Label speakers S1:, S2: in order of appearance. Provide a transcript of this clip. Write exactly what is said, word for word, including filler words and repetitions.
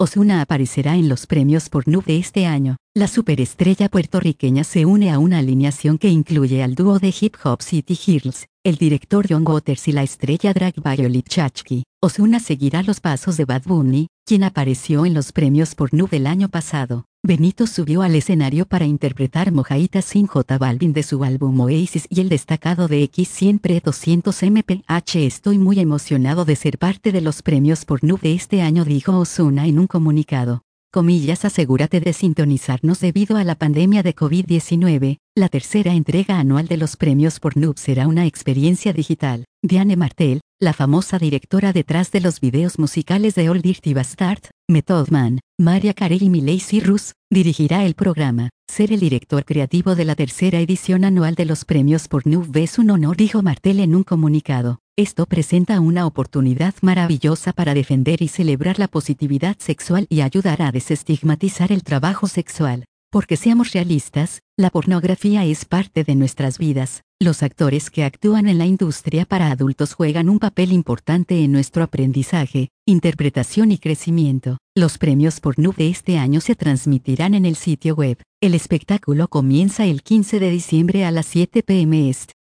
S1: Ozuna aparecerá en los premios Pornhub de este año. La superestrella puertorriqueña se une a una alineación que incluye al dúo de hip hop City Girls, el director John Waters y la estrella drag Violet Chachki. Ozuna seguirá los pasos de Bad Bunny, quien apareció en los premios Pornhub del año pasado. Benito subió al escenario para interpretar Mojadita sin J Balvin de su álbum Oasis y el destacado de X siempre doscientos M P H. Estoy muy emocionado de ser parte de los premios Pornhub de este año, dijo Ozuna en un comunicado. Comillas, asegúrate de sintonizarnos debido a la pandemia de COVID diecinueve, la tercera entrega anual de los premios Pornhub será una experiencia digital. Diane Martel, la famosa directora detrás de los videos musicales de Old Dirty Bastard, Method Man, Mariah Carey y Miley Cyrus, dirigirá el programa. Ser el director creativo de la tercera edición anual de los premios Pornhub es un honor, dijo Martel en un comunicado. Esto presenta una oportunidad maravillosa para defender y celebrar la positividad sexual y ayudar a desestigmatizar el trabajo sexual. Porque seamos realistas, la pornografía es parte de nuestras vidas. Los actores que actúan en la industria para adultos juegan un papel importante en nuestro aprendizaje, interpretación y crecimiento. Los premios Pornhub de este año se transmitirán en el sitio web. El espectáculo comienza el quince de diciembre a las siete p m Est.